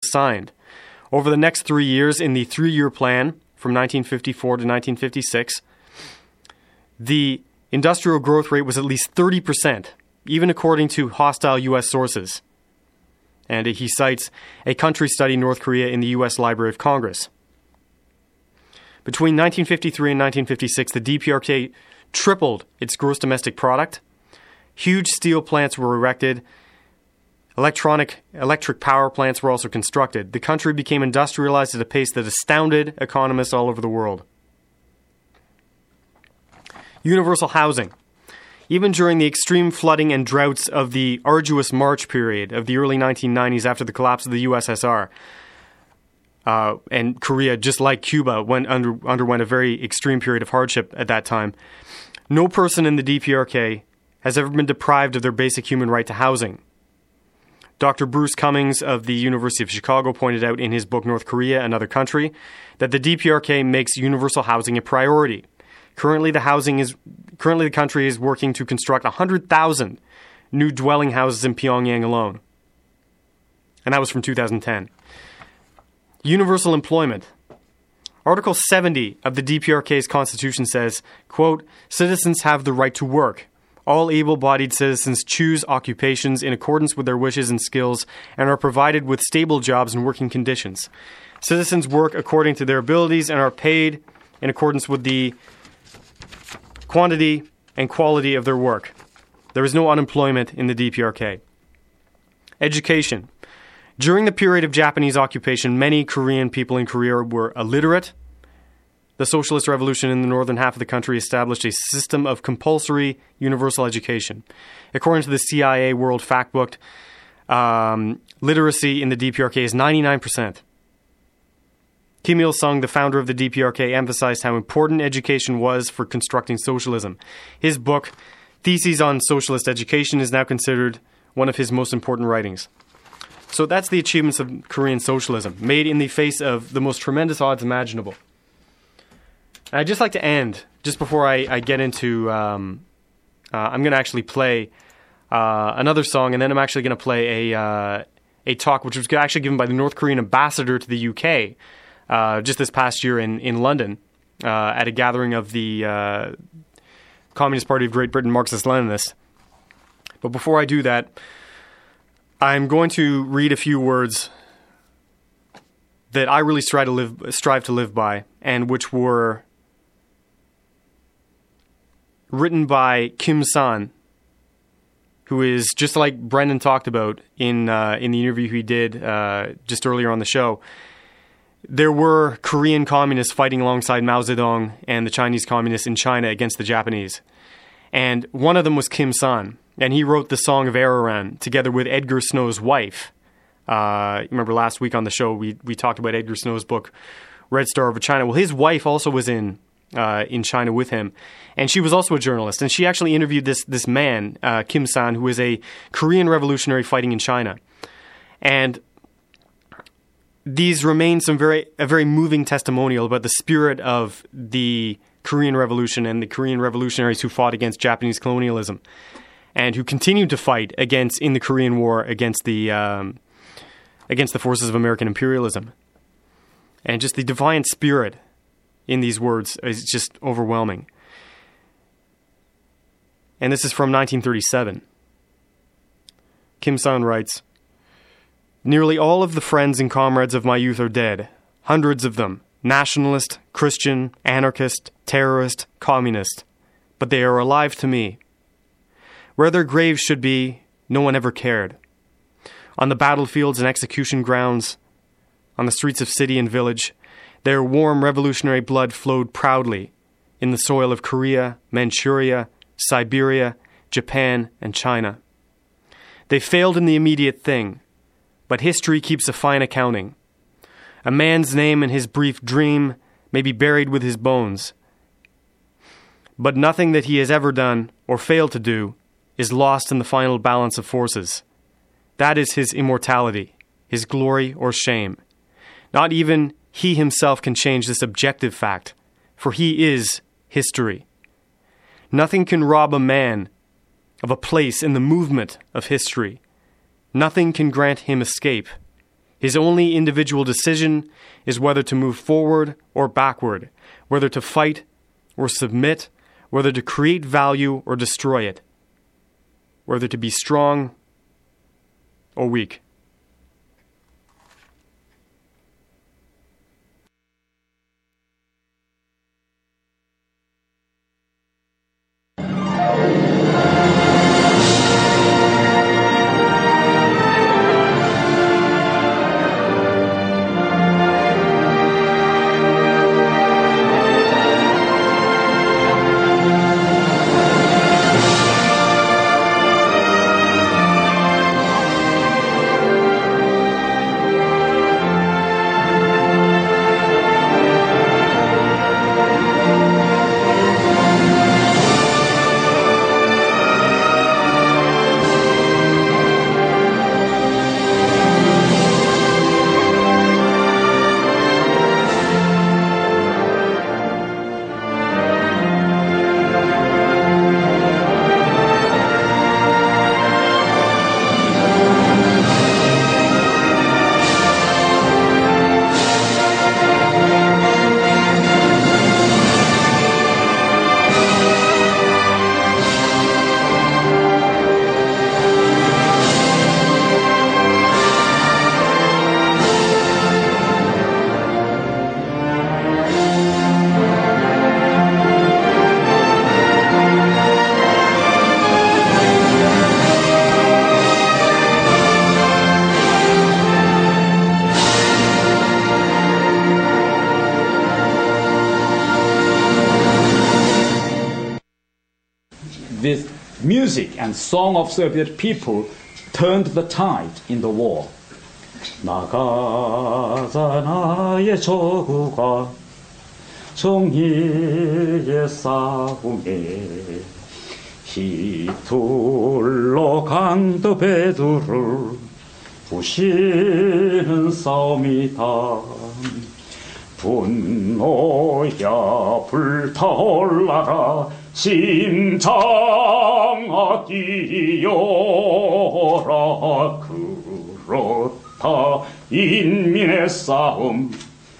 was signed. Over the next 3 years, in the 3-year plan from 1954 to 1956, the industrial growth rate was at least 30%, even according to hostile U.S. sources. And he cites a country study in North Korea in the U.S. Library of Congress. Between 1953 and 1956, the DPRK tripled its gross domestic product. Huge steel plants were erected. Electric power plants were also constructed. The country became industrialized at a pace that astounded economists all over the world. Universal housing. Even during the extreme flooding and droughts of the arduous March period of the early 1990s after the collapse of the USSR, and Korea, just like Cuba, underwent a very extreme period of hardship at that time, no person in the DPRK has ever been deprived of their basic human right to housing. Dr. Bruce Cummings of the University of Chicago pointed out in his book North Korea, Another Country, that the DPRK makes universal housing a priority. Currently, the country is working to construct 100,000 new dwelling houses in Pyongyang alone. And that was from 2010. Universal employment. Article 70 of the DPRK's constitution says, quote, "Citizens have the right to work. All able-bodied citizens choose occupations in accordance with their wishes and skills and are provided with stable jobs and working conditions. Citizens work according to their abilities and are paid in accordance with the quantity and quality of their work. There is no unemployment in the DPRK." Education. During the period of Japanese occupation, many Korean people in Korea were illiterate. The Socialist Revolution in the northern half of the country established a system of compulsory universal education. According to the CIA World Factbook, literacy in the DPRK is 99%. Kim Il-sung, the founder of the DPRK, emphasized how important education was for constructing socialism. His book, Theses on Socialist Education, is now considered one of his most important writings. So that's the achievements of Korean socialism, made in the face of the most tremendous odds imaginable. I'd just like to end, just before I get into, I'm going to actually play another song, and then I'm actually going to play a talk which was actually given by the North Korean ambassador to the UK just this past year in London at a gathering of the Communist Party of Great Britain Marxist-Leninists. But before I do that, I'm going to read a few words that I really strive to live by, and which were written by Kim San, who is, just like Brendan talked about in the interview he did just earlier on the show. There were Korean communists fighting alongside Mao Zedong and the Chinese communists in China against the Japanese. And one of them was Kim San. And he wrote the Song of Araran together with Edgar Snow's wife. Remember last week on the show we talked about Edgar Snow's book, Red Star Over China. Well, his wife also was in China with him. And she was also a journalist. And she actually interviewed this man, Kim San, who is a Korean revolutionary fighting in China. And these remain a very moving testimonial about the spirit of the Korean Revolution and the Korean revolutionaries who fought against Japanese colonialism, and who continued to fight in the Korean War against the forces of American imperialism. And just the defiant spirit in these words is just overwhelming. And this is from 1937. Kim San writes, "Nearly all of the friends and comrades of my youth are dead. Hundreds of them. Nationalist, Christian, anarchist, terrorist, communist. But they are alive to me. Where their graves should be, no one ever cared. On the battlefields and execution grounds, on the streets of city and village, their warm revolutionary blood flowed proudly in the soil of Korea, Manchuria, Siberia, Japan, and China. They failed in the immediate thing, but history keeps a fine accounting. A man's name and his brief dream may be buried with his bones, but nothing that he has ever done or failed to do is lost in the final balance of forces. That is his immortality, his glory or shame. Not even he himself can change this objective fact, for he is history. Nothing can rob a man of a place in the movement of history. Nothing can grant him escape. His only individual decision is whether to move forward or backward, whether to fight or submit, whether to create value or destroy it, whether to be strong or weak. With music and song of Soviet people turned the tide in the war. 나가자 나의 저구가 정의의 싸움에 휘둘러 강도 배두를 부시는 싸움이다. 분노야 불타올라라 심장아 뛰어라 그렇다 인민의 싸움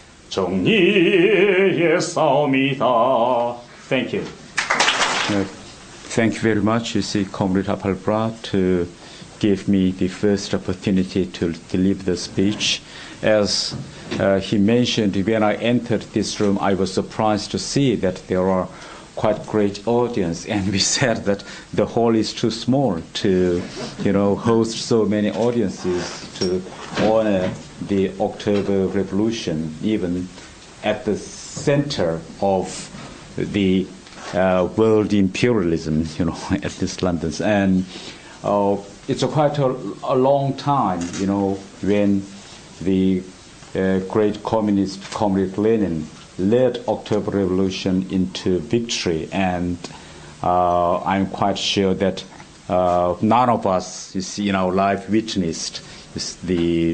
정리의 싸움이다. Thank you. Thank you very much, you see, Comrade Hapalpra, to give me the first opportunity to deliver the speech. As he mentioned, when I entered this room, I was surprised to see that there are quite great audience, and we said that the hall is too small to, host so many audiences to honor the October Revolution, even at the center of the world imperialism, at this London. And it's quite a long time, when the great communist Comrade Lenin led October Revolution into victory, and I'm quite sure that none of us, in our life witnessed the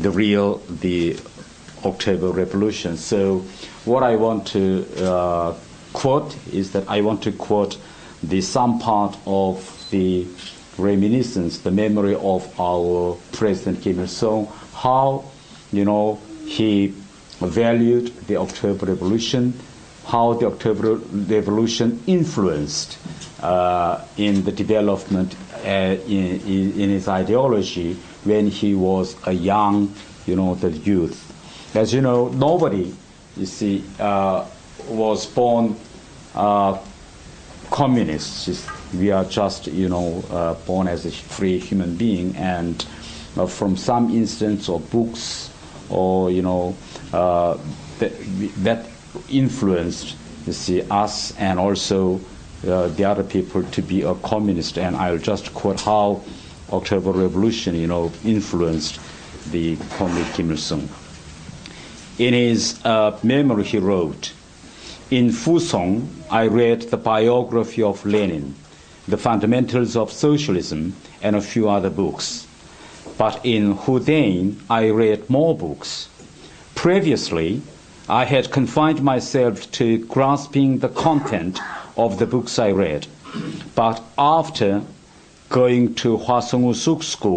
October Revolution. So what I want to quote is that I want to quote some part of the reminiscence, the memory of our President Kim Il-sung, how he valued the October Revolution, how the October Revolution influenced in the development in his ideology when he was a young, the youth. As you know, nobody, was born communist. We are just, born as a free human being, and from some instance or books or, that influenced, us and also the other people to be a communist. And I'll just quote how October Revolution, influenced the Comrade Kim Il-sung. In his memory, he wrote, "In Fusong, I read the biography of Lenin, the fundamentals of socialism, and a few other books. But in Houdain, I read more books. Previously, I had confined myself to grasping the content of the books I read. But after going to Hwasong-Usuk School,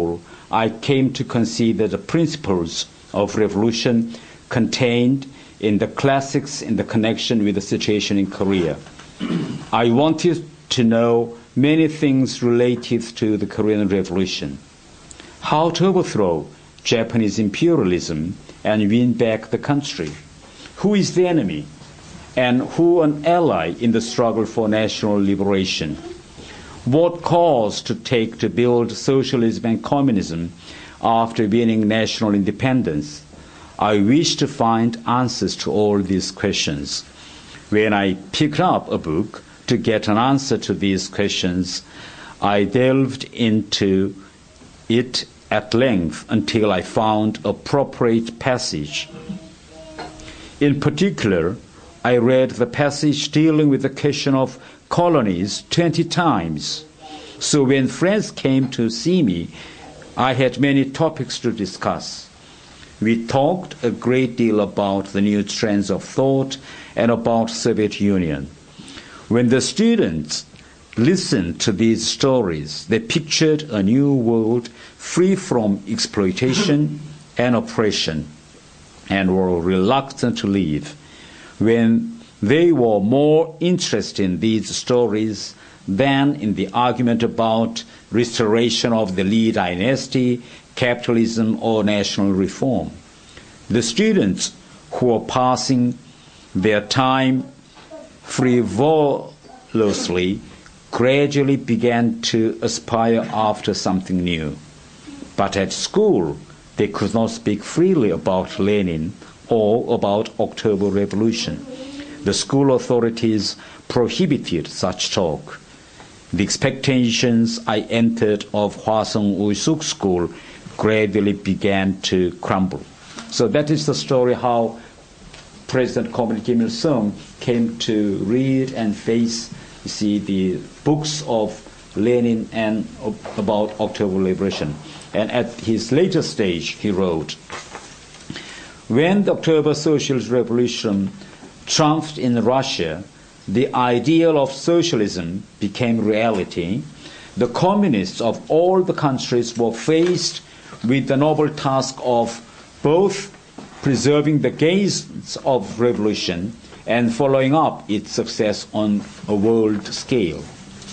I came to consider the principles of revolution contained in the classics in the connection with the situation in Korea. I wanted to know many things related to the Korean Revolution. How to overthrow Japanese imperialism and win back the country. Who is the enemy? And who an ally in the struggle for national liberation? What course to take to build socialism and communism after winning national independence? I wish to find answers to all these questions. When I picked up a book to get an answer to these questions, I delved into it at length until I found an appropriate passage. In particular, I read the passage dealing with the question of colonies 20 times. So when friends came to see me, I had many topics to discuss. We talked a great deal about the new trends of thought and about Soviet Union. When the students listened to these stories, they pictured a new world free from exploitation and oppression and were reluctant to leave. When they were more interested in these stories than in the argument about restoration of the Lee dynasty, capitalism, or national reform. The students who were passing their time frivolously gradually began to aspire after something new. But at school, they could not speak freely about Lenin or about October Revolution. The school authorities prohibited such talk. The expectations I entered of Hwasong Uisuk School gradually began to crumble. So that is the story how President Comrade Kim Il-sung came to read and face, the books of Lenin and about October Liberation. And at his later stage, he wrote, when the October Socialist Revolution triumphed in Russia, the ideal of socialism became reality. The communists of all the countries were faced with the noble task of both preserving the gains of revolution and following up its success on a world scale.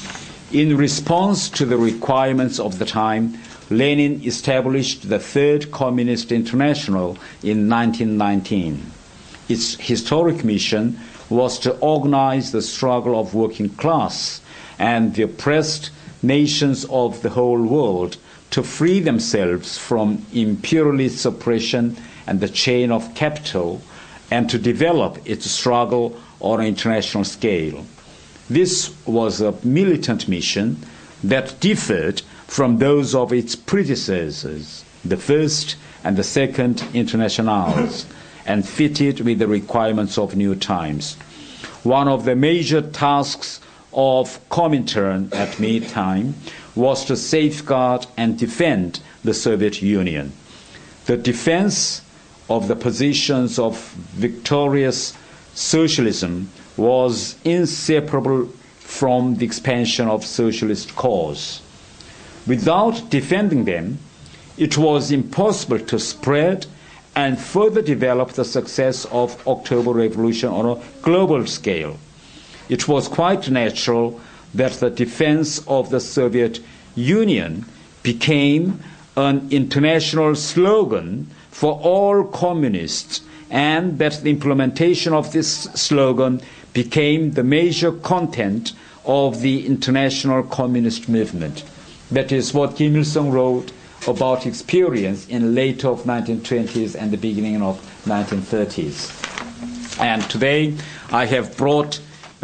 In response to the requirements of the time, Lenin established the Third Communist International in 1919. Its historic mission was to organize the struggle of working class and the oppressed nations of the whole world to free themselves from imperialist oppression and the chain of capital, and to develop its struggle on an international scale. This was a militant mission that differed from those of its predecessors, the First and the Second Internationals, and fitted with the requirements of new times. One of the major tasks of Comintern at meantime was to safeguard and defend the Soviet Union. The defense of the positions of victorious socialism was inseparable from the expansion of socialist cause. Without defending them, it was impossible to spread and further develop the success of October Revolution on a global scale. It was quite natural that the defense of the Soviet Union became an international slogan for all communists, and that the implementation of this slogan became the major content of the international communist movement. That is what Kim Il-sung wrote about experience in late of 1920s and the beginning of 1930s. And today I have brought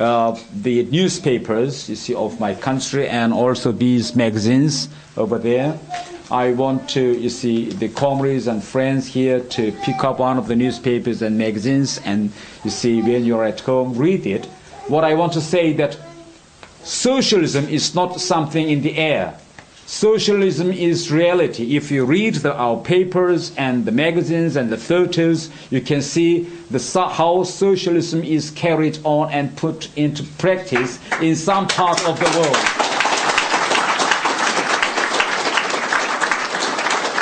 the newspapers, of my country, and also these magazines over there. I want to, the comrades and friends here to pick up one of the newspapers and magazines, and when you're at home, read it. What I want to say that socialism is not something in the air. Socialism is reality. If you read our papers and the magazines and the photos, you can see how socialism is carried on and put into practice in some part of the world.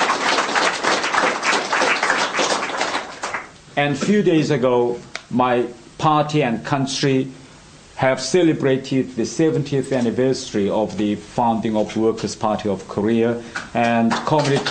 And a few days ago, my party and country have celebrated the 70th anniversary of the founding of Workers' Party of Korea, and communist.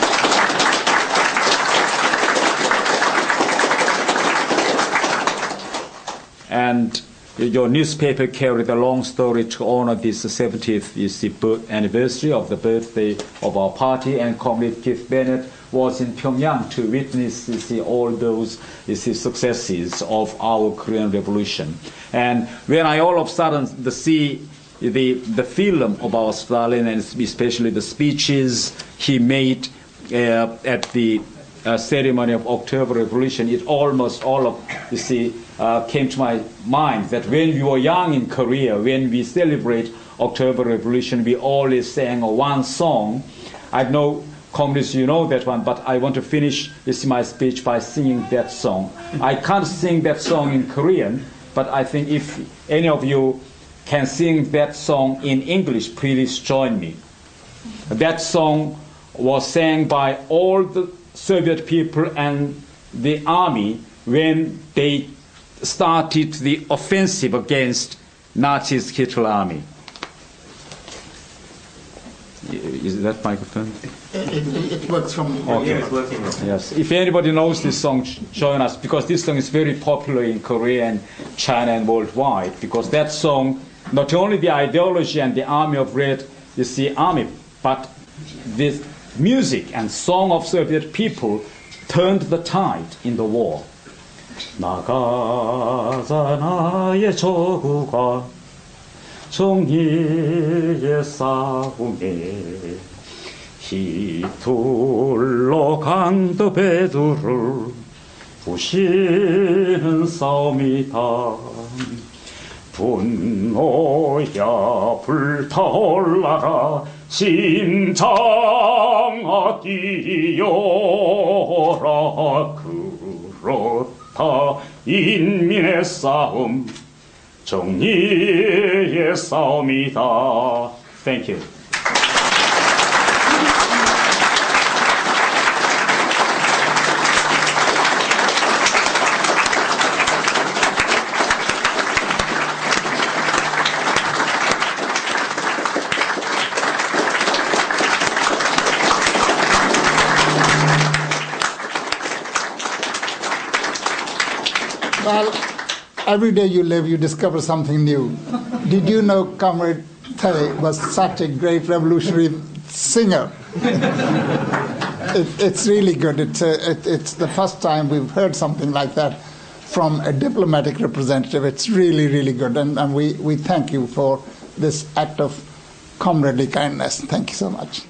And your newspaper carried a long story to honor this 70th anniversary of the birthday of our party, and Comrade Keith Bennett was in Pyongyang to witness all those successes of our Korean Revolution. And when I all of a sudden see the film about Stalin, and especially the speeches he made at the ceremony of October Revolution, it almost all of came to my mind that when we were young in Korea, when we celebrate October Revolution, we always sang one song. I know, communists, you know that one, but I want to finish my speech by singing that song. I can't sing that song in Korean, but I think if any of you can sing that song in English, please join me. That song was sang by all the Soviet people and the army when they started the offensive against Nazis Hitler army. Is that microphone? It works from... Okay. It's working. Yes. If anybody knows this song, join us, because this song is very popular in Korea and China and worldwide, because that song, not only the ideology and the army of red, army, but this music and song of Soviet people turned the tide in the war. 나가자 나의 저구가 정의의 싸움에 휘둘러 강도 배두를 부시는 싸움이다. 분노야 불타올라라 심장아 뛰어라. 그렇다 인민의 싸움 정의의 싸움이다. Thank you. Well, every day you live, you discover something new. Did you know Comrade Tae was such a great revolutionary singer? It's really good. It's the first time we've heard something like that from a diplomatic representative. It's really, really good. And we thank you for this act of comradely kindness. Thank you so much.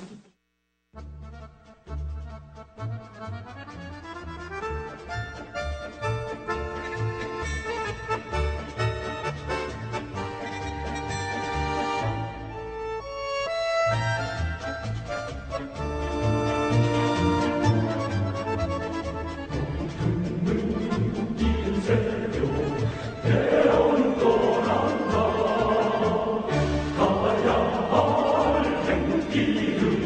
가야 할 행길을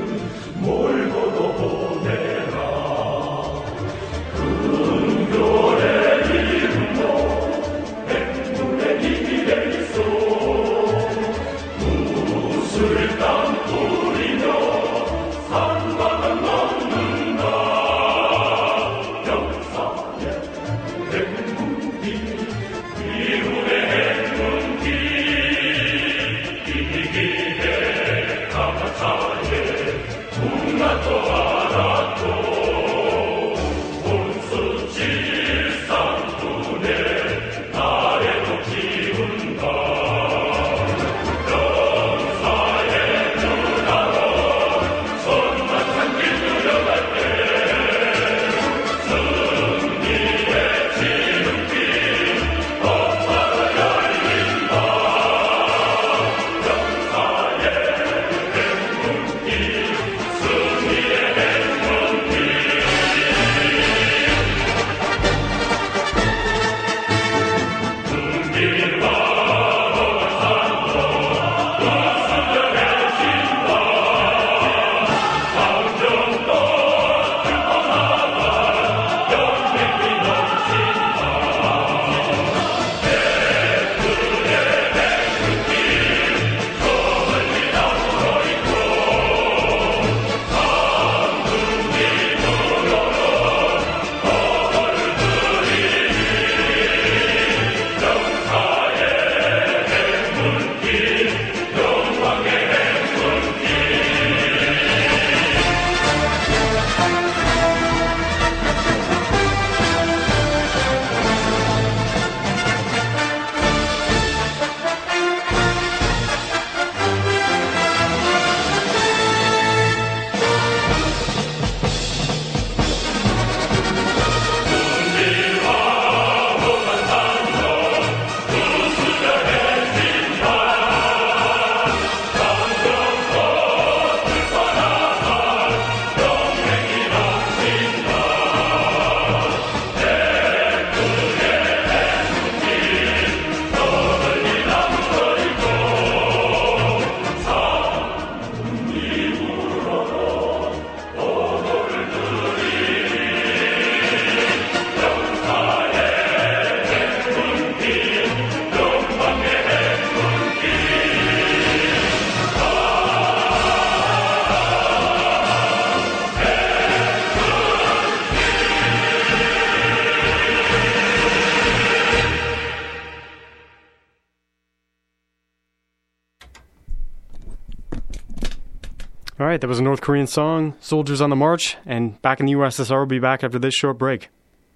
All right, that was a North Korean song, Soldiers on the March, and back in the USSR, we'll be back after this short break.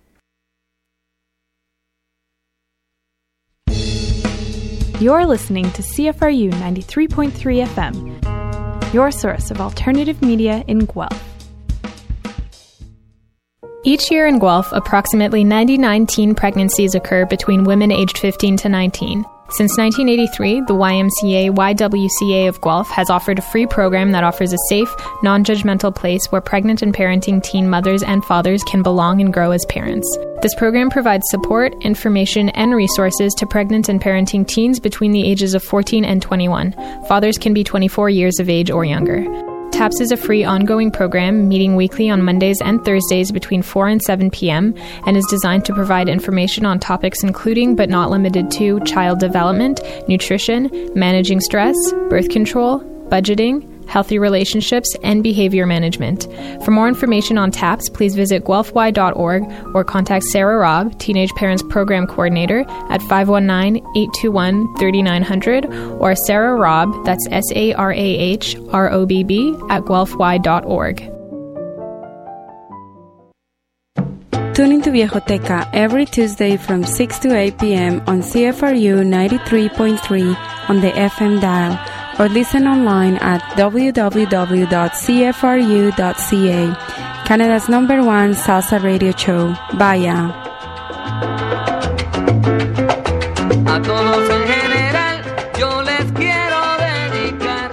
You're listening to CFRU 93.3 FM, your source of alternative media in Guelph. Each year in Guelph, approximately 99 teen pregnancies occur between women aged 15 to 19. Since 1983, the YMCA of Guelph has offered a free program that offers a safe, non-judgmental place where pregnant and parenting teen mothers and fathers can belong and grow as parents. This program provides support, information, and resources to pregnant and parenting teens between the ages of 14 and 21. Fathers can be 24 years of age or younger. TAPS is a free ongoing program meeting weekly on Mondays and Thursdays between 4 and 7 p.m. and is designed to provide information on topics including but not limited to child development, nutrition, managing stress, birth control, budgeting, healthy relationships, and behavior management. For more information on TAPS, please visit guelphy.org or contact Sarah Robb, Teenage Parents Program Coordinator, at 519-821-3900 or Sarah Robb, that's SARAHROBB, at guelphy.org. Tune into Viejoteca every Tuesday from 6 to 8 p.m. on CFRU 93.3 on the FM dial, or listen online at www.cfru.ca. Canada's #1 salsa radio show. Vaya. A todos en general, yo les quiero dedicar.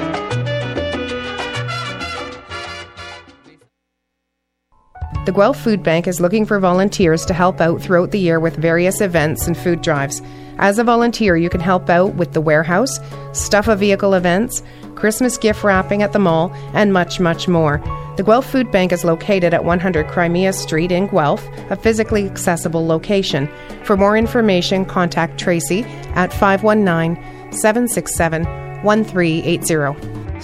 The Guelph Food Bank is looking for volunteers to help out throughout the year with various events and food drives. As a volunteer, you can help out with the warehouse, stuff a vehicle events, Christmas gift wrapping at the mall, and much, much more. The Guelph Food Bank is located at 100 Crimea Street in Guelph, a physically accessible location. For more information, contact Tracy at 519-767-1380.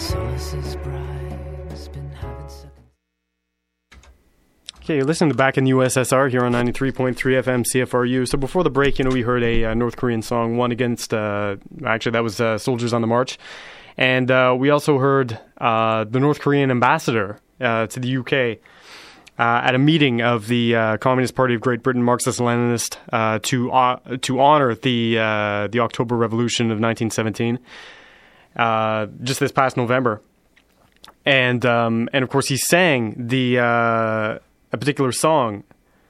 Okay, you're listening to Back in the USSR here on 93.3 FM CFRU. So before the break, we heard a North Korean song, one against, actually that was Soldiers on the March. And we also heard the North Korean ambassador to the UK at a meeting of the Communist Party of Great Britain, Marxist-Leninist, to honor the October Revolution of 1917, just this past November. And of course he sang a particular song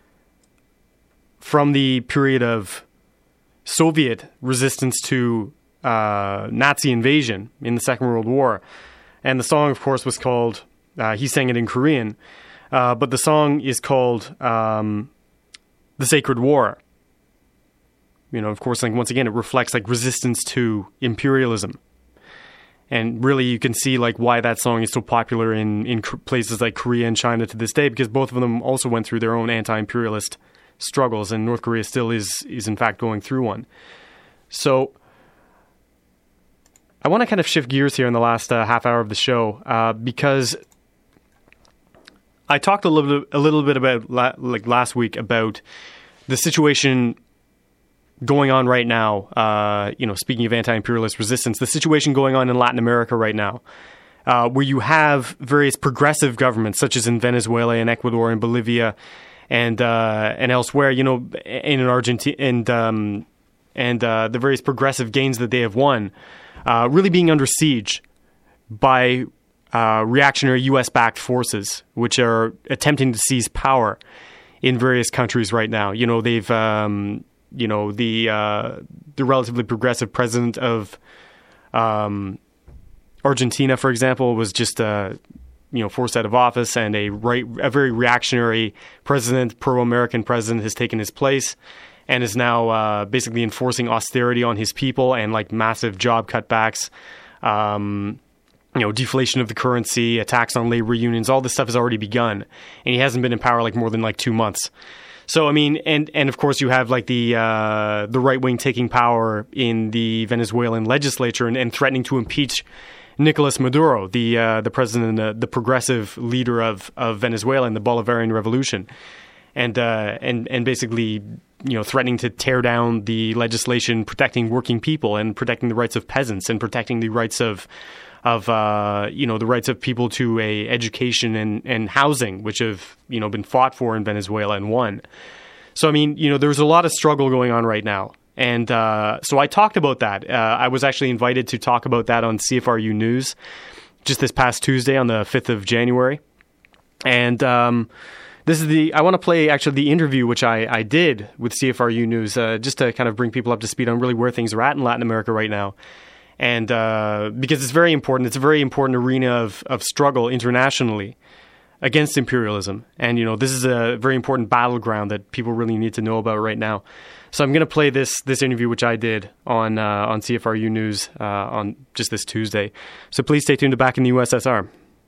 from the period of Soviet resistance to Nazi invasion in the Second World War. And the song, of course, was called, he sang it in Korean, but the song is called The Sacred War. Of course, once again, it reflects resistance to imperialism. And really, you can see why that song is so popular in places like Korea and China to this day, because both of them also went through their own anti-imperialist struggles, and North Korea still is in fact going through one. So I want to kind of shift gears here in the last half hour of the show, because I talked a little bit about last week about the situation going on right now, speaking of anti-imperialist resistance, the situation going on in Latin America right now, where you have various progressive governments, such as in Venezuela and Ecuador and Bolivia and elsewhere, in Argentina, and the various progressive gains that they have won, really being under siege by reactionary U.S.-backed forces, which are attempting to seize power in various countries right now. They've the relatively progressive president of Argentina, for example, was just forced out of office, and a very reactionary president, pro-American president, has taken his place and is now basically enforcing austerity on his people and massive job cutbacks, deflation of the currency, attacks on labor unions. All this stuff has already begun, and he hasn't been in power more than 2 months. So, and of course you have the right wing taking power in the Venezuelan legislature and threatening to impeach Nicolas Maduro, the president, the progressive leader of Venezuela in the Bolivarian Revolution, and basically threatening to tear down the legislation protecting working people and protecting the rights of peasants and protecting the rights of the rights of people to a education and housing, which have, been fought for in Venezuela and won. So, I mean, there's a lot of struggle going on right now. And so I talked about that. I was actually invited to talk about that on CFRU News just this past Tuesday on the 5th of January. And I want to play actually the interview which I did with CFRU News just to kind of bring people up to speed on really where things are at in Latin America right now. And because it's very important. It's a very important arena of struggle internationally against imperialism. And, this is a very important battleground that people really need to know about right now. So I'm going to play this interview, which I did on CFRU News on just this Tuesday. So please stay tuned to Back in the USSR.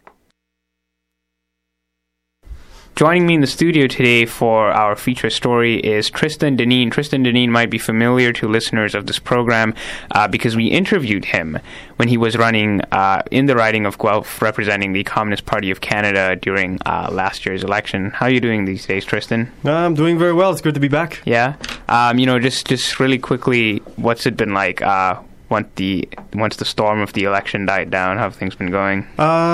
Joining me in the studio today for our feature story is Tristan Deneen. Tristan Deneen might be familiar to listeners of this program because we interviewed him when he was running in the riding of Guelph, representing the Communist Party of Canada during last year's election. How are you doing these days, Tristan? I'm doing very well. It's good to be back. Yeah. Just really quickly, what's it been like once the storm of the election died down? How have things been going?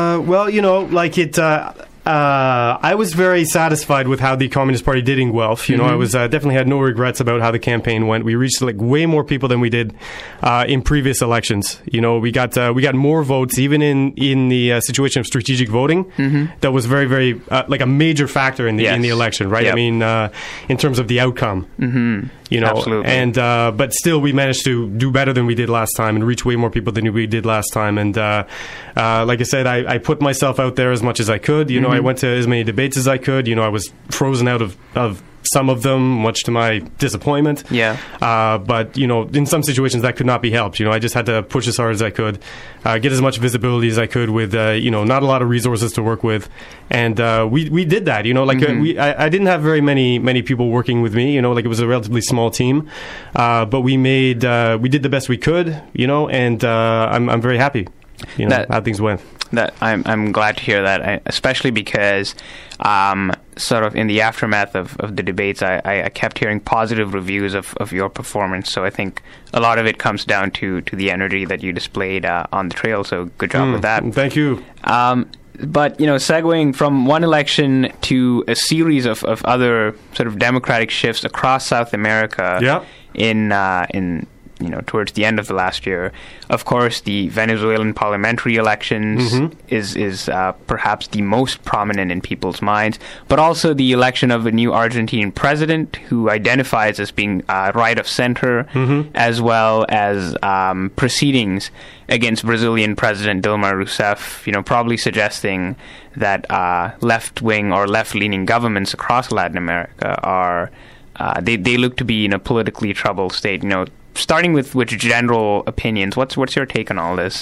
I was very satisfied with how the Communist Party did in Guelph. I was definitely had no regrets about how the campaign went. We reached way more people than we did in previous elections. We got more votes, even in the situation of strategic voting. Mm-hmm. That was very, very a major factor in the election, right? Yep. I mean, in terms of the outcome. Mm-hmm. Absolutely. And but still, we managed to do better than we did last time and reach way more people than we did last time. And like I said, I put myself out there as much as I could. I went to as many debates as I could. I was frozen out of some of them, much to my disappointment. Yeah. But in some situations that could not be helped. I just had to push as hard as I could, get as much visibility as I could with not a lot of resources to work with, and we did that. I didn't have very many people working with me. It was a relatively small team, but we did the best we could. And I'm very happy. How things went. That I'm glad to hear that, especially because sort of in the aftermath of the debates, I kept hearing positive reviews of your performance. So I think a lot of it comes down to the energy that you displayed on the trail. So good job with that. Thank you. But, segueing from one election to a series of other sort of democratic shifts across South America in towards the end of the last year. Of course, the Venezuelan parliamentary elections is perhaps the most prominent in people's minds, but also the election of a new Argentine president who identifies as being right of center, as well as proceedings against Brazilian President Dilma Rousseff, probably suggesting that left-wing or left-leaning governments across Latin America are they look to be in a politically troubled state. Starting with general opinions, what's your take on all this?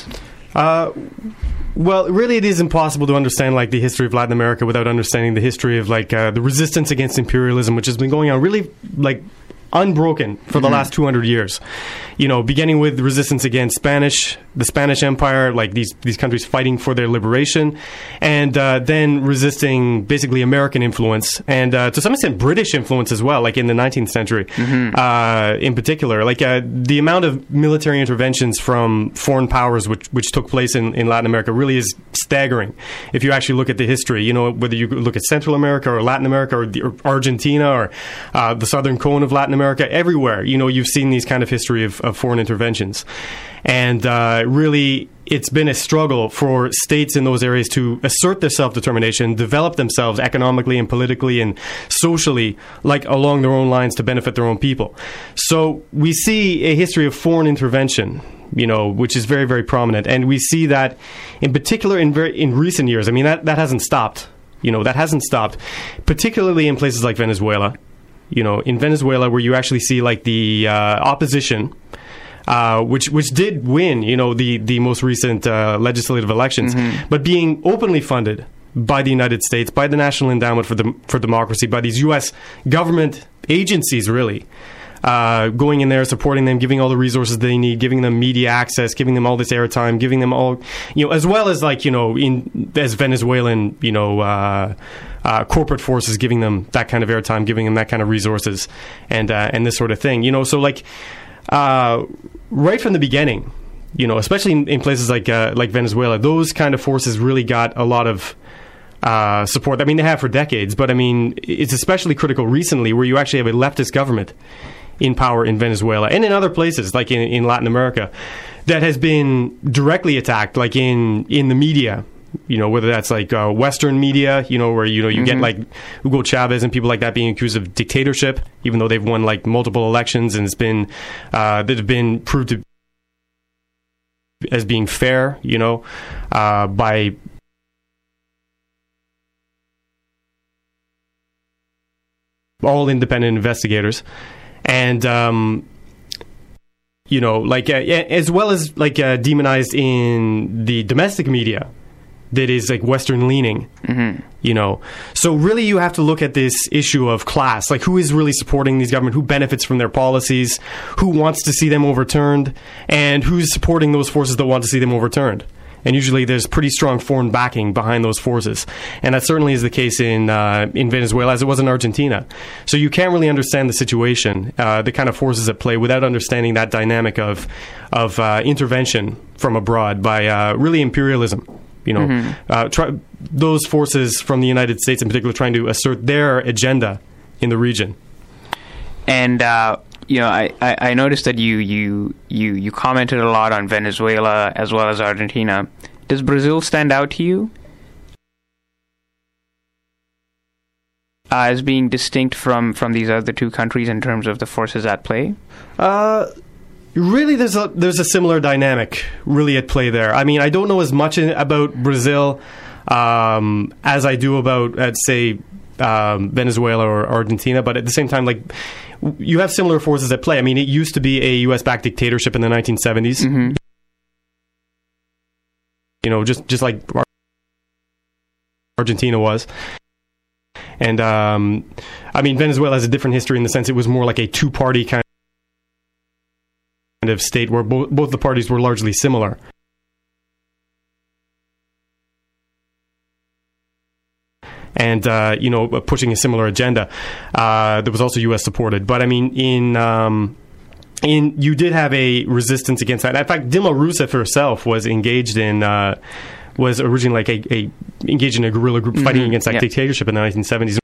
Well, really, it is impossible to understand the history of Latin America without understanding the history of the resistance against imperialism, which has been going on really unbroken for the last 200 years. Beginning with resistance against the Spanish Empire, these countries fighting for their liberation, and then resisting basically American influence and to some extent British influence as well, in the 19th century in particular. The amount of military interventions from foreign powers which took place in Latin America really is staggering. If you actually look at the history, whether you look at Central America or Latin America or Argentina or the southern cone of Latin America, everywhere, you've seen these kind of history of foreign interventions. And really, it's been a struggle for states in those areas to assert their self-determination, develop themselves economically and politically and socially, along their own lines to benefit their own people. So we see a history of foreign intervention, which is very, very prominent. And we see that, in particular, in recent years. I mean, that hasn't stopped. That hasn't stopped, particularly in places like Venezuela. In Venezuela, where you actually see the opposition, which did win, the most recent legislative elections, but being openly funded by the United States, by the National Endowment for Democracy, by these U.S. government agencies, really. Going in there, supporting them, giving all the resources they need, giving them media access, giving them all this airtime, giving them all, as well as as Venezuelan, corporate forces giving them that kind of airtime, giving them that kind of resources, and this sort of thing. So right from the beginning, especially in places like Venezuela, those kind of forces really got a lot of support. I mean, they have for decades, but I mean, it's especially critical recently where you actually have a leftist government in power in Venezuela and in other places like in Latin America that has been directly attacked, like in the media, whether that's like Western media, where, you get like Hugo Chavez and people like that being accused of dictatorship, even though they've won like multiple elections and it's been, that have been proved to as being fair, by all independent investigators. And, as well as like demonized in the domestic media that is like Western leaning, So really you have to look at this issue of class, like who is really supporting these government, who benefits from their policies, who wants to see them overturned, and who's supporting those forces that want to see them overturned. And usually there's pretty strong foreign backing behind those forces. And that certainly is the case in Venezuela, as it was in Argentina. So you can't really understand the situation, the kind of forces at play, without understanding that dynamic of intervention from abroad by really imperialism. Those forces from the United States in particular trying to assert their agenda in the region. And I noticed that you commented a lot on Venezuela as well as Argentina. Does Brazil stand out to you as being distinct from these other two countries in terms of the forces at play? Really, there's a similar dynamic really at play there. I mean, I don't know as much about Brazil as I do about, let's say, Venezuela or Argentina, but at the same time, like, you have similar forces at play. I mean, it used to be a U.S.-backed dictatorship in the 1970s. Just like Argentina was. And, I mean, Venezuela has a different history in the sense it was more like a two-party kind of state where both the parties were largely similar. And, pushing a similar agenda that was also U.S. supported. But, I mean, you did have a resistance against that. In fact, Dilma Rousseff herself was engaged in, was originally like engaged in a guerrilla group fighting against that dictatorship in the 1970s.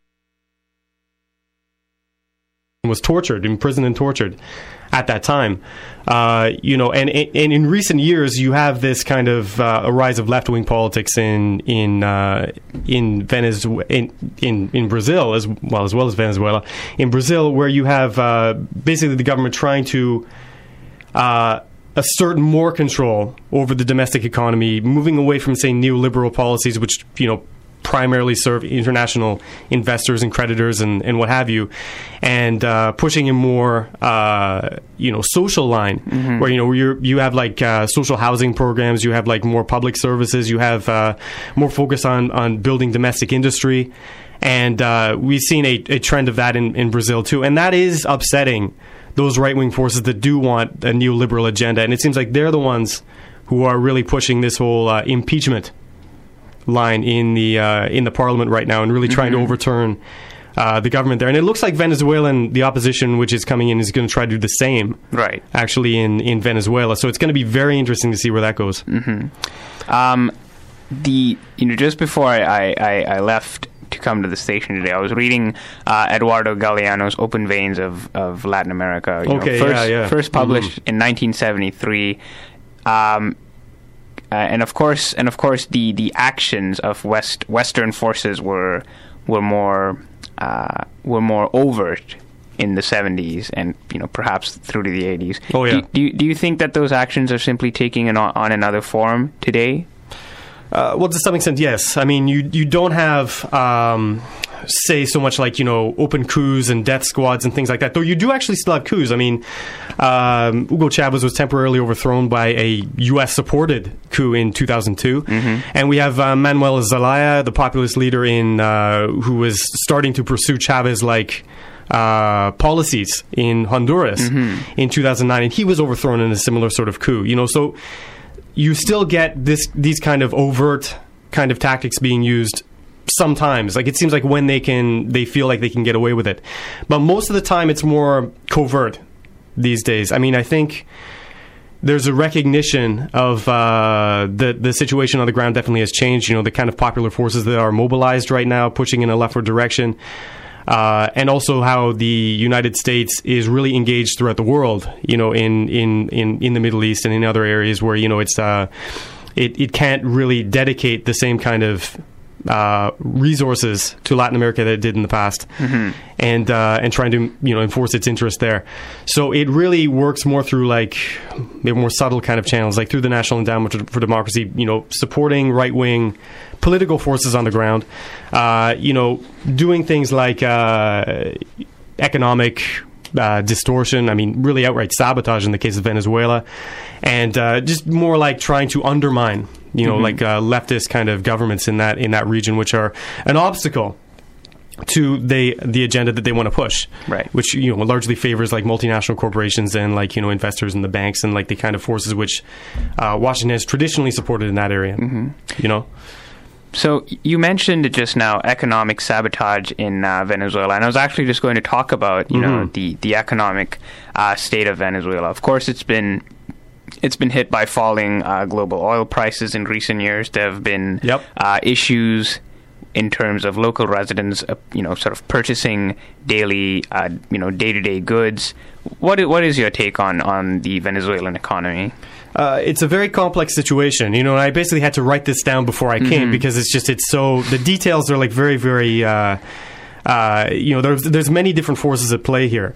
And was tortured, imprisoned and tortured at that time. And in recent years, you have this kind of a rise of left-wing politics in Venezuela, in Brazil as well as Venezuela. In Brazil, where you have basically the government trying to assert more control over the domestic economy, moving away from, say, neoliberal policies, which primarily serve international investors and creditors and what have you, and pushing a more social line where you have like social housing programs, you have like more public services, you have more focus on building domestic industry, and we've seen a trend of that in Brazil too, and that is upsetting those right-wing forces that do want a neoliberal agenda, and it seems like they're the ones who are really pushing this whole impeachment line in the parliament right now and really trying to overturn the government there. And it looks like Venezuelan, the opposition which is coming in, is going to try to do the same, right? Actually in Venezuela. So it's going to be very interesting to see where that goes. Just before I left to come to the station today, I was reading Eduardo Galeano's Open Veins of Latin America. First published in 1973. And of course, the actions of Western forces were more overt in the 70s, and perhaps through to the 80s. Oh yeah. Do you think that those actions are simply taking on another form today? Well, to some extent, yes. I mean, you don't have say so much like open coups and death squads and things like that. Though you do actually still have coups. I mean, Hugo Chavez was temporarily overthrown by a U.S.-supported coup in 2002, and we have Manuel Zelaya, the populist leader who was starting to pursue Chavez-like policies in Honduras in 2009, and he was overthrown in a similar sort of coup. So you still get these kind of overt kind of tactics being used sometimes. Like, it seems like when they feel like they can get away with it. But most of the time it's more covert these days. I mean, I think, there's a recognition of the situation on the ground definitely has changed. The kind of popular forces that are mobilized right now, pushing in a leftward direction, and also how the United States is really engaged throughout the world. In the Middle East and in other areas where it's it can't really dedicate the same kind of resources to Latin America that it did in the past, and trying to enforce its interest there. So it really works more through maybe more subtle kind of channels, like through the National Endowment for Democracy, supporting right-wing political forces on the ground, doing things like economic distortion, really outright sabotage in the case of Venezuela, and just more like trying to undermine leftist kind of governments in that region, which are an obstacle to the agenda that they want to push, right? Which largely favors multinational corporations and investors in the banks and the kind of forces which Washington has traditionally supported in that area. So you mentioned just now economic sabotage in Venezuela, and I was actually just going to talk about the economic state of Venezuela. Of course, it's been hit by falling global oil prices in recent years. There have been issues in terms of local residents, sort of purchasing daily, day-to-day goods. What is your take on the Venezuelan economy? It's a very complex situation, and I basically had to write this down before I came because it's so the details are very, very, there's many different forces at play here.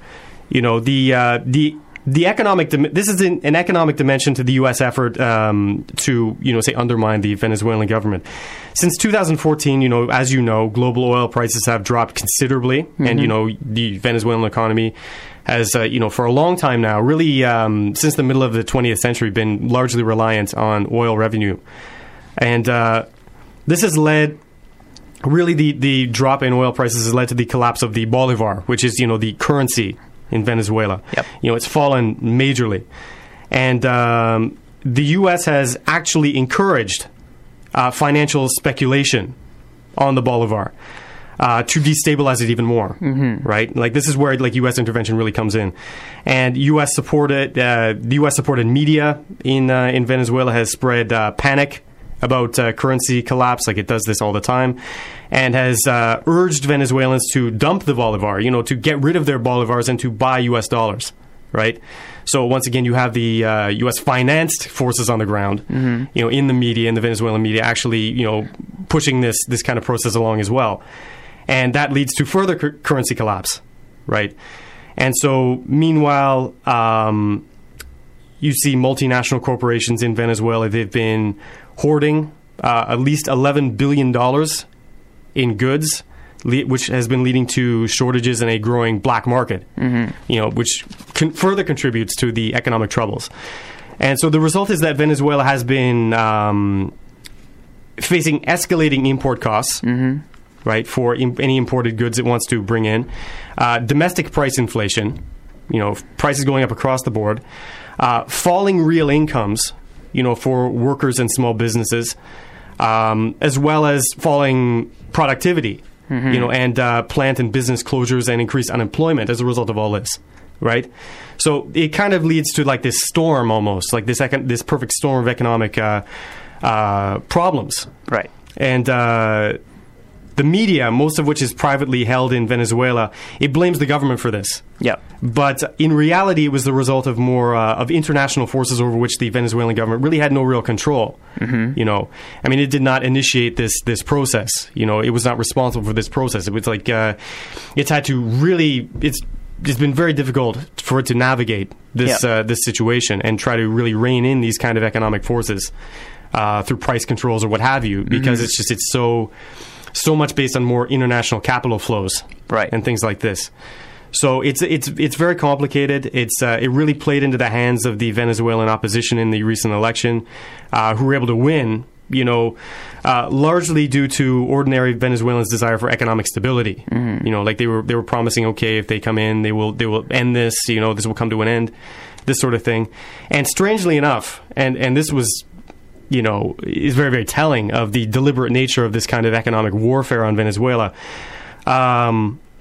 The economic this is an economic dimension to the U.S. effort to say undermine the Venezuelan government. Since 2014, as global oil prices have dropped considerably, and the Venezuelan economy has for a long time now, really since the middle of the 20th century, been largely reliant on oil revenue, and this has led. Really, the drop in oil prices has led to the collapse of the bolivar, which is the currency in Venezuela. It's fallen majorly. And the U.S. has actually encouraged financial speculation on the bolivar to destabilize it even more, right? This is where U.S. intervention really comes in. And the U.S.-supported media in Venezuela has spread panic about currency collapse, it does this all the time, and has urged Venezuelans to dump the bolivar, to get rid of their bolivars and to buy U.S. dollars, right? So once again, you have the U.S.-financed forces on the ground, in the media, in the Venezuelan media, actually, pushing this kind of process along as well. And that leads to further currency collapse, right? And so, meanwhile, you see multinational corporations in Venezuela, they've been hoarding at least $11 billion in goods, which has been leading to shortages and a growing black market, which further contributes to the economic troubles. And so the result is that Venezuela has been facing escalating import costs, right, for any imported goods it wants to bring in, domestic price inflation, prices going up across the board, falling real incomes, for workers and small businesses, as well as falling productivity, and plant and business closures and increased unemployment as a result of all this, right? So it kind of leads to this storm almost, this perfect storm of economic problems. Right. And the media, most of which is privately held in Venezuela, it blames the government for this. Yeah. But in reality, it was the result of more of international forces over which the Venezuelan government really had no real control. It did not initiate this process. It was not responsible for this process. It was it's had to really. It's been very difficult for it to navigate this this situation and try to really rein in these kind of economic forces through price controls or what have you, because it's so much based on more international capital flows, right, and things like this. So it's very complicated. It really played into the hands of the Venezuelan opposition in the recent election, who were able to win, largely due to ordinary Venezuelans' desire for economic stability. They were promising, okay, if they come in, they will end this. This will come to an end, this sort of thing. And strangely enough, and this was, is very, very telling of the deliberate nature of this kind of economic warfare on Venezuela.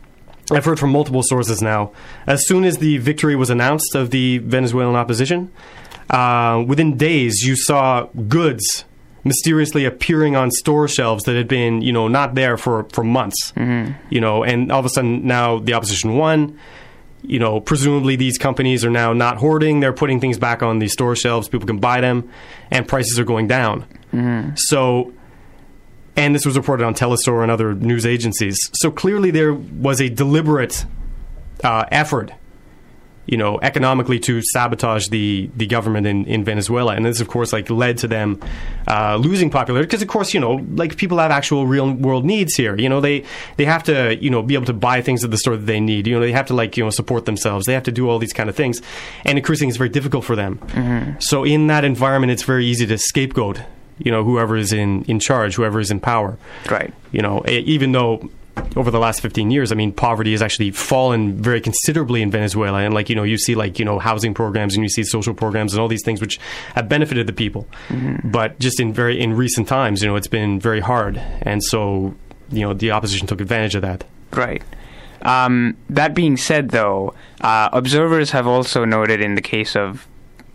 I've heard from multiple sources now. As soon as the victory was announced of the Venezuelan opposition, within days you saw goods mysteriously appearing on store shelves that had been, not there for months. And all of a sudden now the opposition won. Presumably these companies are now not hoarding. They're putting things back on the store shelves. People can buy them, and prices are going down. So, and this was reported on Telesur and other news agencies. So clearly there was a deliberate effort, economically to sabotage the government in Venezuela. And this, of course, led to them losing popularity. Because, of course, people have actual real world needs here. They have to, be able to buy things at the store that they need. They have to, support themselves. They have to do all these kind of things. And increasingly, it's very difficult for them. So in that environment, it's very easy to scapegoat, whoever is in charge, whoever is in power. Right. Even though over the last 15 years, poverty has actually fallen very considerably in Venezuela. And you see housing programs, and you see social programs and all these things which have benefited the people. But just in recent times, it's been very hard. And so, the opposition took advantage of that. Right. That being said, though, observers have also noted in the case of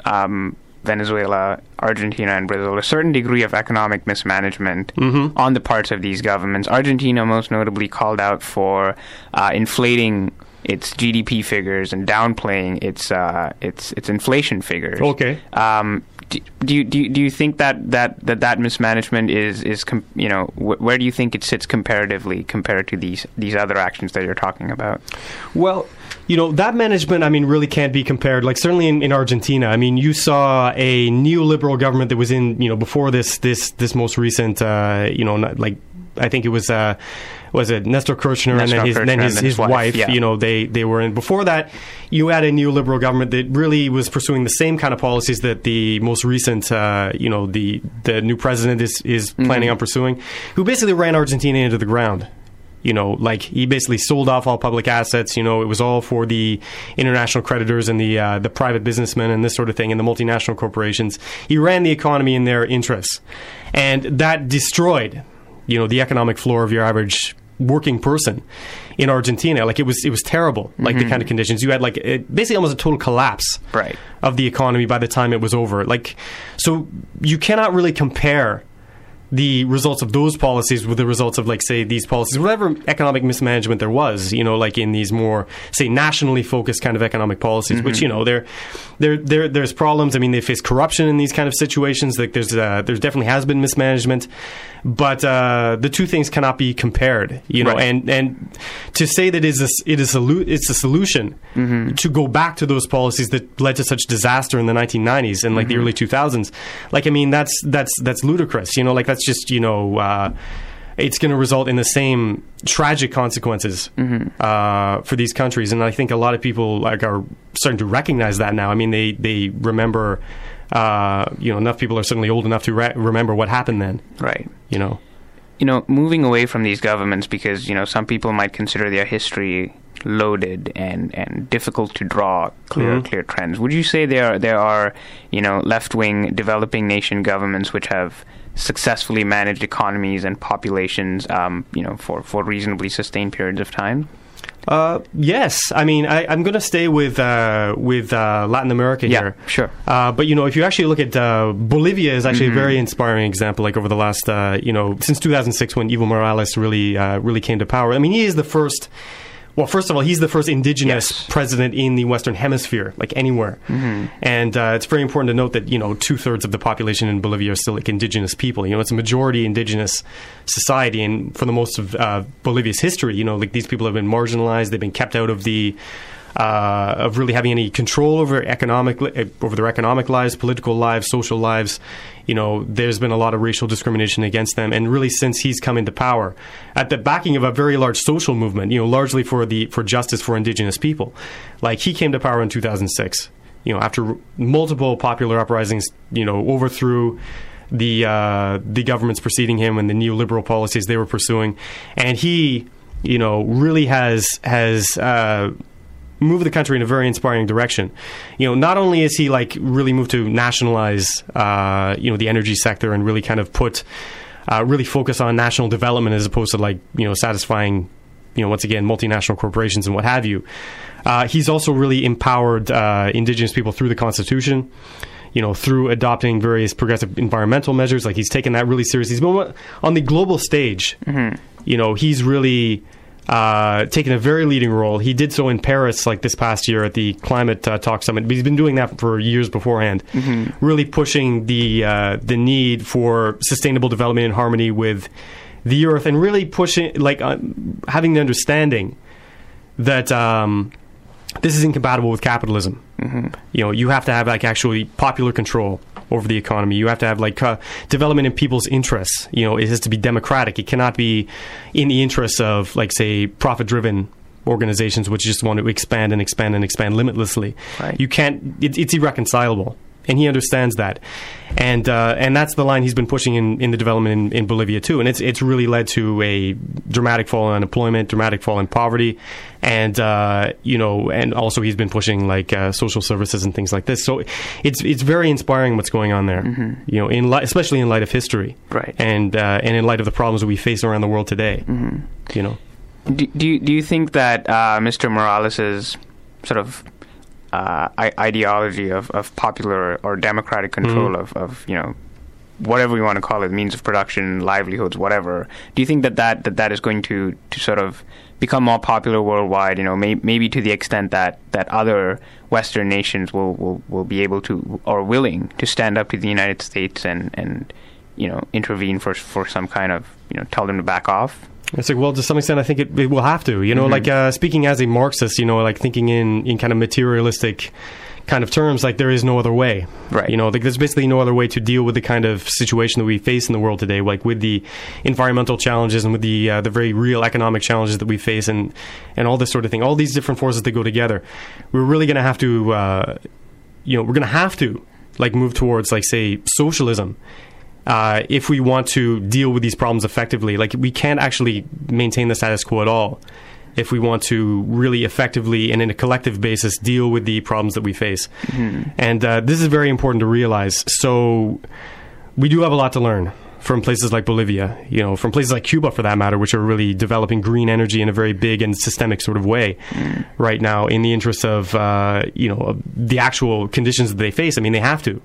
Venezuela, Argentina, and Brazil, a certain degree of economic mismanagement on the parts of these governments. Argentina most notably called out for inflating its GDP figures and downplaying its inflation figures. Okay. Do you think that mismanagement is where do you think it sits comparatively compared to these other actions that you're talking about? Well, that management, really can't be compared. Certainly in Argentina, you saw a neoliberal government that was in, before this most recent, I think it was it Nestor Kirchner and then his wife. Yeah. They were in. Before that, you had a neoliberal government that really was pursuing the same kind of policies that the most recent, the new president is planning on pursuing, who basically ran Argentina into the ground. He basically sold off all public assets. It was all for the international creditors and the private businessmen and this sort of thing, and the multinational corporations. He ran the economy in their interests, and that destroyed, the economic floor of your average working person in Argentina. It was terrible. The kind of conditions you had, basically almost a total collapse of the economy by the time it was over. So you cannot really compare the results of those policies with the results of, say, these policies, whatever economic mismanagement there was, in these more, say, nationally focused kind of economic policies, which, there's problems. They face corruption in these kind of situations. There definitely has been mismanagement, but the two things cannot be compared, and to say that it's a solution to go back to those policies that led to such disaster in the 1990s and the early 2000s, that's ludicrous, that's just, it's going to result in the same tragic consequences for these countries. And I think a lot of people are starting to recognize that now. They remember, enough people are certainly old enough to remember what happened then. Right. Moving away from these governments, because, some people might consider their history loaded and difficult to draw clear trends. Would you say there are left-wing developing nation governments which have successfully managed economies and populations for reasonably sustained periods of time? Yes. I'm going to stay with Latin America here. Yeah, sure. But, if you actually look at Bolivia is actually a very inspiring example, over the last, since 2006 when Evo Morales really came to power. He is the first... Well, first of all, he's the first indigenous president in the Western Hemisphere, anywhere. And it's very important to note that, 2/3 of the population in Bolivia are still indigenous people. It's a majority indigenous society. And for the most of Bolivia's history, these people have been marginalized. They've been kept out of of really having any control over their economic lives, political lives, social lives. There's been a lot of racial discrimination against them, and really since he's come into power, at the backing of a very large social movement, largely for justice for indigenous people. He came to power in 2006, after multiple popular uprisings, overthrew the governments preceding him and the neoliberal policies they were pursuing, and he, really has move the country in a very inspiring direction. Not only is he really moved to nationalize, the energy sector and really kind of really focus on national development as opposed to satisfying, once again, multinational corporations and what have you. He's also really empowered indigenous people through the Constitution, through adopting various progressive environmental measures. Like, he's taken that really seriously. He's been on the global stage. He's really taken a very leading role. He did so in Paris, like this past year at the Climate Talk Summit. But he's been doing that for years beforehand, really pushing the need for sustainable development in harmony with the earth, and really pushing, having the understanding that this is incompatible with capitalism. You have to have actually popular control over the economy. You have to have development in people's interests. It has to be democratic. It cannot be in the interests of, say, profit-driven organizations which just want to expand and expand and expand limitlessly. Right. You can't. It's irreconcilable. And he understands that, and that's the line he's been pushing in the development in Bolivia too. And it's really led to a dramatic fall in unemployment, dramatic fall in poverty, and and also he's been pushing social services and things like this. So it's very inspiring what's going on there. Especially in light of history, right? And in light of the problems that we face around the world today. Do you think that Mr. Morales's sort of ideology of popular or democratic control of whatever you want to call it, means of production, livelihoods, whatever, do you think that is going to sort of become more popular worldwide, maybe to the extent that other Western nations will be able to, or willing to, stand up to the United States and intervene for some kind of, tell them to back off? It's well, to some extent, I think it will have to. Speaking as a Marxist, thinking in kind of materialistic kind of terms, there is no other way. Right. There's basically no other way to deal with the kind of situation that we face in the world today, with the environmental challenges and with the very real economic challenges that we face, and all this sort of thing. All these different forces that go together. We're really going to have to, move towards, say, socialism. If we want to deal with these problems effectively. We can't actually maintain the status quo at all if we want to really effectively and in a collective basis deal with the problems that we face. And this is very important to realize. So we do have a lot to learn from places like Bolivia, from places like Cuba, for that matter, which are really developing green energy in a very big and systemic sort of way right now in the interest of, the actual conditions that they face. I mean, they have to,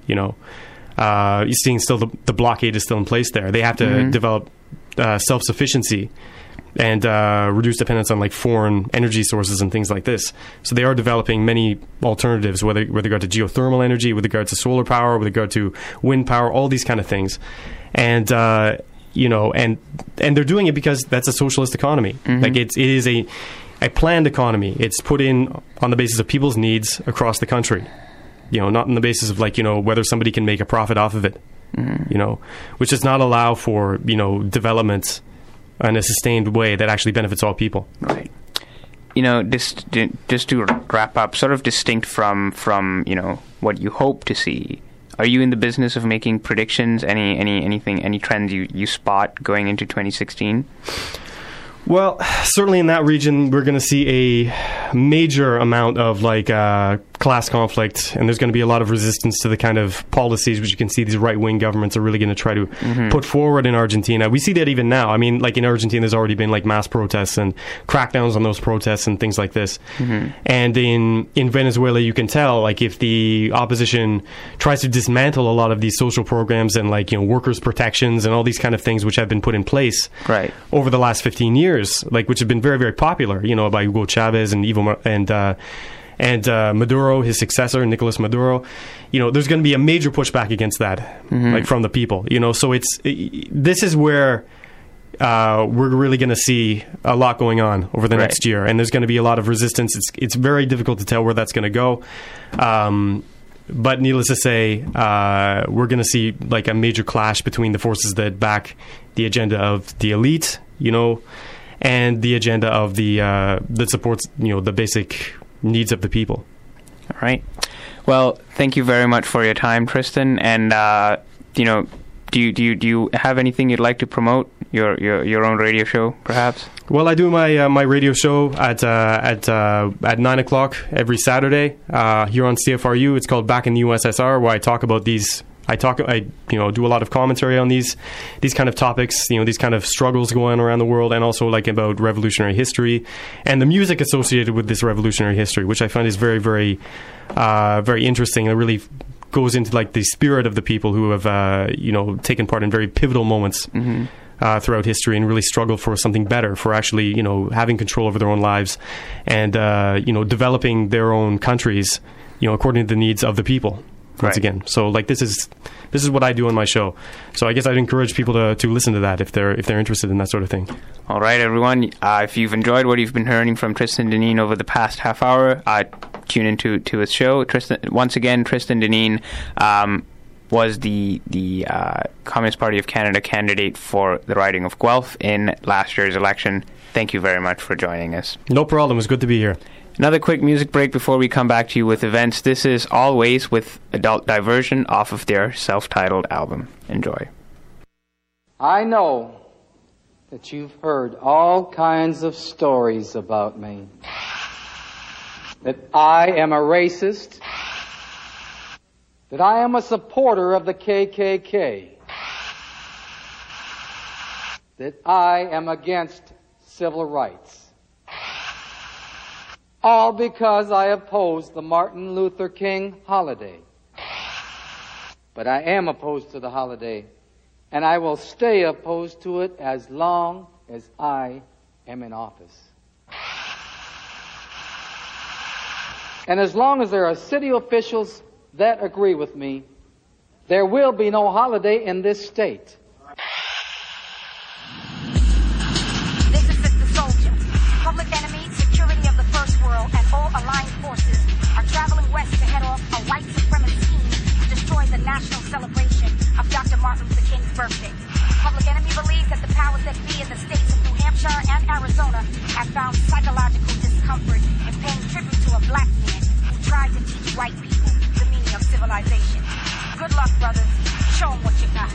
you're seeing still the blockade is still in place there. They have to develop self-sufficiency and reduce dependence on foreign energy sources and things like this. So they are developing many alternatives, with regard to geothermal energy, with regard to solar power, with regard to wind power, all these kind of things. And and they're doing it because that's a socialist economy. It is a planned economy. It's put in on the basis of people's needs across the country. Not on the basis of whether somebody can make a profit off of it, which does not allow for, development in a sustained way that actually benefits all people. Right. Just to wrap up, sort of distinct from what you hope to see, are you in the business of making predictions? Any trends you spot going into 2016? Well, certainly in that region, we're going to see a major amount of class conflict, and there's going to be a lot of resistance to the kind of policies which you can see these right-wing governments are really going to try to put forward in Argentina. We see that even now. I mean, in Argentina, there's already been mass protests and crackdowns on those protests and things like this. And in Venezuela, you can tell if the opposition tries to dismantle a lot of these social programs and workers' protections and all these kind of things which have been put in place over the last 15 years, which have been very, very popular, by Hugo Chavez and and Maduro, his successor, Nicolas Maduro. There's going to be a major pushback against that, from the people. So this is where we're really going to see a lot going on over the next year, and there's going to be a lot of resistance. It's very difficult to tell where that's going to go. But needless to say, we're going to see a major clash between the forces that back the agenda of the elite, and the agenda of the that supports the basic needs of the people. All right. Well, thank you very much for your time, Tristan. And do you have anything you'd like to promote? Your own radio show, perhaps? Well, I do my radio show at 9:00 every Saturday here on CFRU. It's called Back in the USSR, where I talk about these I do a lot of commentary on these kind of topics, these kind of struggles going around the world, and also like about revolutionary history and the music associated with this revolutionary history, which I find is very, very, very interesting. It really goes into like the spirit of the people who have, taken part in very pivotal moments throughout history and really struggled for something better, for actually, having control over their own lives and, developing their own countries, according to the needs of the people. Once again, so like this is what I do on my show. So I guess I'd encourage people to listen to that if they're interested in that sort of thing. All right, everyone. If you've enjoyed what you've been hearing from Tristan Deneen over the past half hour, tune into his show. Tristan Deneen was the Communist Party of Canada candidate for the riding of Guelph in last year's election. Thank you very much for joining us. No problem. It's good to be here. Another quick music break before we come back to you with events. This is Always with Adult Diversion off of their self-titled album. Enjoy. I know that you've heard all kinds of stories about me. That I am a racist. That I am a supporter of the KKK. That I am against civil rights. All because I oppose the Martin Luther King holiday. But I am opposed to the holiday, and I will stay opposed to it as long as I am in office. And as long as there are city officials that agree with me, there will be no holiday in this state. This is Sister Soldier. Public Enemy, Security of the First World, and all aligned forces are traveling west to head off a white supremacist scheme to destroy the national celebration of Dr. Martin Luther King's birthday. Public Enemy believes that the powers that be in the states of New Hampshire and Arizona have found psychological discomfort in paying tribute to a black man who tried to teach white people the meaning of civilization. Good luck, brothers. Show them what you got.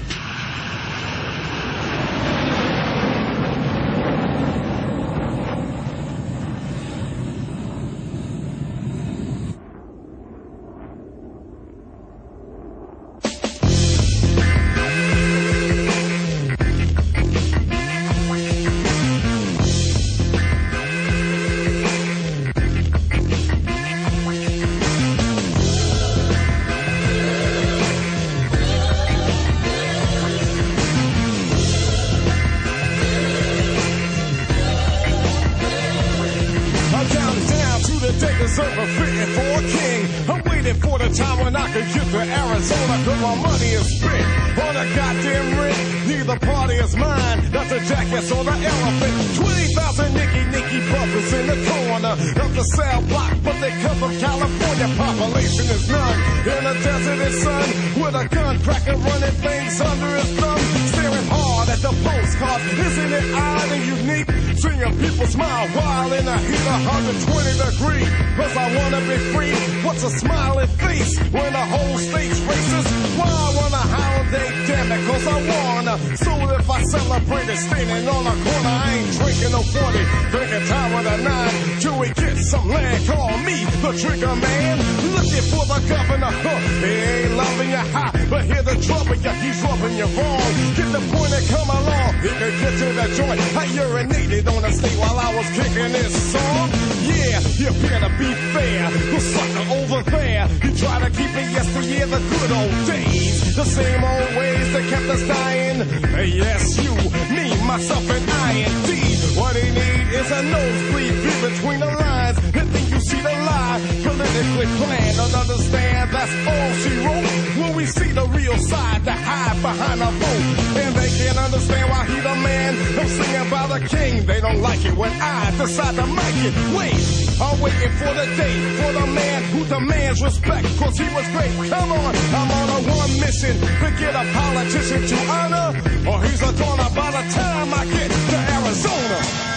Time when I could get to Arizona, cause my money is spent on a goddamn rent. Neither party is mine, that's a jackass or the elephant. 20,000 Nicky brothers in the corner of the cell block, but they come from California. Population is none in the desert is sun, with a gun cracker running things under his thumb, staring hard at the postcard. Isn't it odd and unique? Seeing people smile while in the heat of 120 degrees. Cause I wanna be free. What's a smiling face when the whole state's racist? Why I want a holiday, damn it, cause I wanna. So if I celebrate it standing on a corner, I ain't drinking no 40, drinking time with a 9 till we get some land. Call me the trigger man, looking for the governor. He ain't loving you high, but hear the trouble, yeah, he's rubbing you wrong. Get the point and come along, he can get to the joint. I urinated on the state while I was kicking this song. Yeah, you better be fair, the sucker over there, he tried to keep it yesteryear, the good old days, the same old ways that kept us dying. Yes, you, me, myself, and I&D. What he need is a nosebleed view between the lines, and then you see the lie, politically planned. Don't understand, that's all she wrote. When we see the real side, to hide behind a vote, and they can't understand why he the man. I'm singing about a king, they don't like it when I decide to mic it. Wait, I'm waiting for the day, for the man who demands respect, cause he was great. Come on, I'm on a one mission to get a politician to honor, or he's a goner by the time I get to Arizona.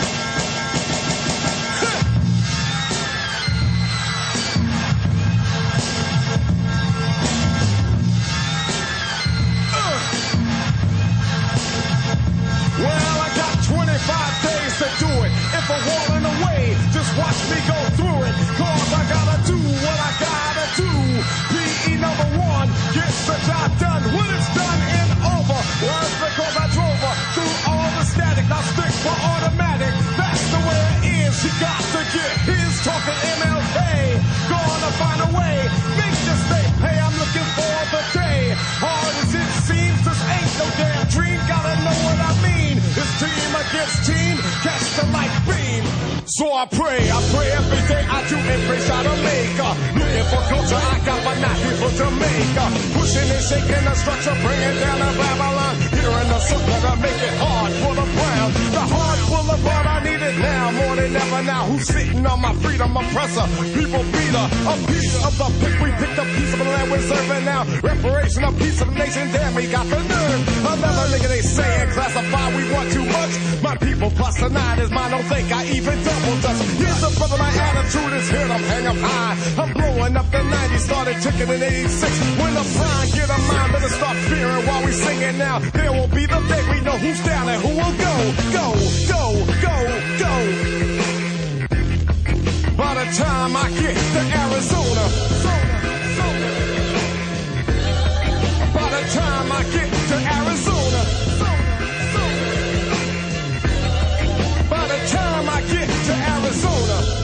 Well, I got 25 days to do it. If I'm walking away, just watch me go through it. Cause I gotta do what I gotta do. PE number one, get the job done. I pray every day. I do embrace out of Jamaica. Looking for culture, I got my not here for Jamaica. Pushing and shaking the structure, bringing down the Babylon. Here in the sucker to make it hard for the brown. The heart full of blood, I need it now, more than ever now. Who's sitting on my freedom oppressor? People beater, a piece of the pick. We picked a piece of the land we're serving now. Reparation, a piece of the nation, damn, we got the nerve. Another nigga they saying classify, we want too much. My people plus the 9 is mine, don't think I even double dutch. Here's the brother, my attitude is here, I'm hang up high. I'm blowing up the 90s, started ticking in 86. When the sign get a mind, better start fearing while we singing now. There will be the day we know who's down and who will go. By the time I get to Arizona, by the time I get to Arizona, by the time I get to Arizona.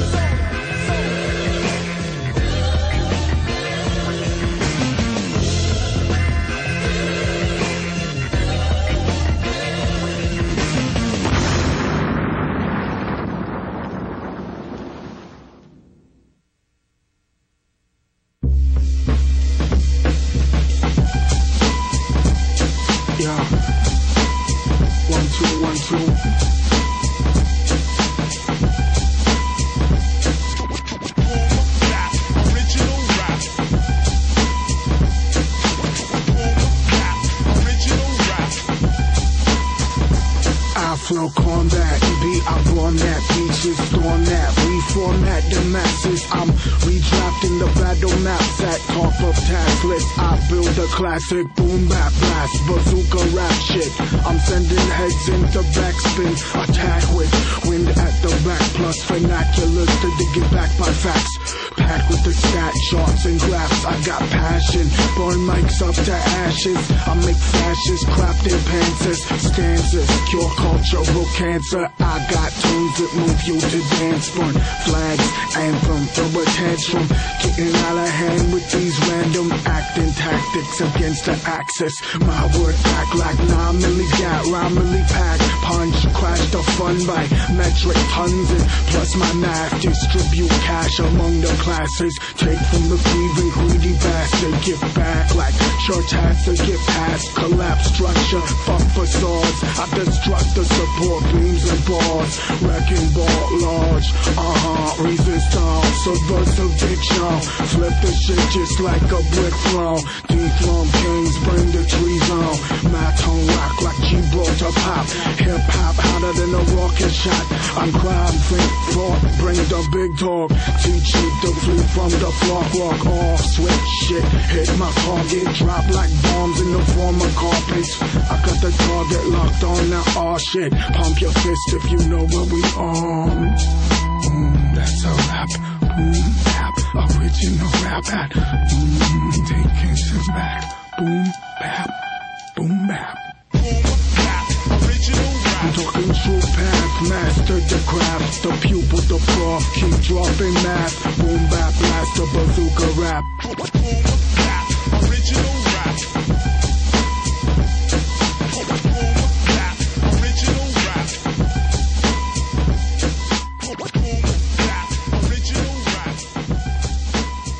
Flow combat, beat up on that, beaches storm that, reformat the masses. I'm redrafting the battle maps at top of task list. I build a classic boom bap blast, bazooka rap shit. I'm sending heads into backspin, attack with wind at the back plus vernaculars to dig it back by facts. Packed with the stat charts and graphs, I got passion. Burn mics up to ashes. I make fascists, crafted pantsers, stanzas, cure cultural cancer. I got tunes that move you to dance. Burn flags, anthem, throw a tantrum. Getting out of hand with these random acting tactics against the axis. My word act like 9 milli gat, rhyme milli pack. Punch, crash the fun by metric tons. And plus my knife distribute cash among the classes. Take from the grieving greedy bastard. Give back like church has to get past. Collapse structure, fuck facades. I destruct the support beams and bars. Wrecking ball large, resistance, subversive diction. Flip the shit just like a brick throne. Dethrone kings, bring the trees on. My tone rock like Gibraltar pop. Hip hop hotter than a rocket shot. I'm crime, think, fought, bring the big dog. Teach you to flee from the flock, walk off, switch shit. Hit my target, drop like bombs in the form of carpets. I got the target locked on now, all shit. Pump your fist if you know what we on. That's a rap. Boom, bap, original rap at. Taking shit back. Boom, bap, boom, bap. I'm talking true path, master the craft. The pupil, the prof, keep dropping math. Boom, bap, blast, the bazooka rap.